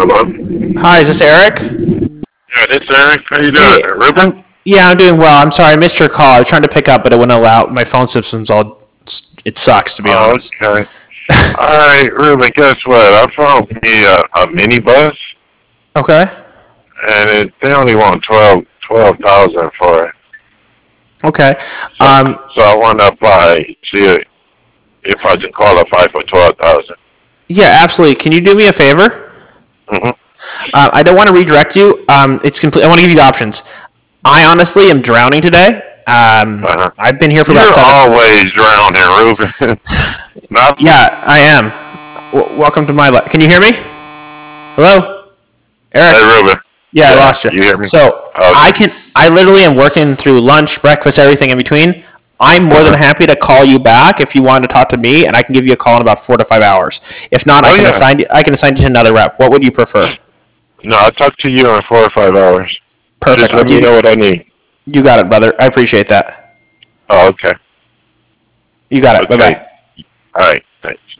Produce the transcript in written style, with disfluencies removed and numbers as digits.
Hello? Hi, is this Eric? Yeah, this Eric. How you doing? Hey, Ruben? I'm doing well. I'm sorry, I missed your call. I was trying to pick up, but it wouldn't allow. My phone system's all. It sucks, to be Oh, honest. okay. All right, Ruben, guess what? I found me a minibus, Okay. and they only want 12,000 for it. Okay. So, Um, so I want to apply, see if I can qualify for 12,000. yeah, absolutely. Can you do me a favor? Mm-hmm. I don't want to redirect you. It's complete. I want to give you the options. I honestly am drowning today. Uh-huh. I've been here for about You're 7. always drowning, Ruben. Not Yeah, I am. Welcome to my life. Can you hear me? Hello, Eric. Hey, Ruben. Yeah, I Yeah, lost you. you hear me? So Okay. I literally am working through lunch, breakfast, everything in between. I'm more than Uh-huh. happy to call you back if you want to talk to me, and I can give you a call in about 4 to 5 hours. If not, Oh, yeah. I can assign you to another rep. What would you prefer? No, I'll talk to you in 4 or 5 hours. Perfect. Just I'll let me give you. know what I need. You got it, brother. I appreciate that. Oh, okay. You got it. Bye Okay. bye. All right. Thanks.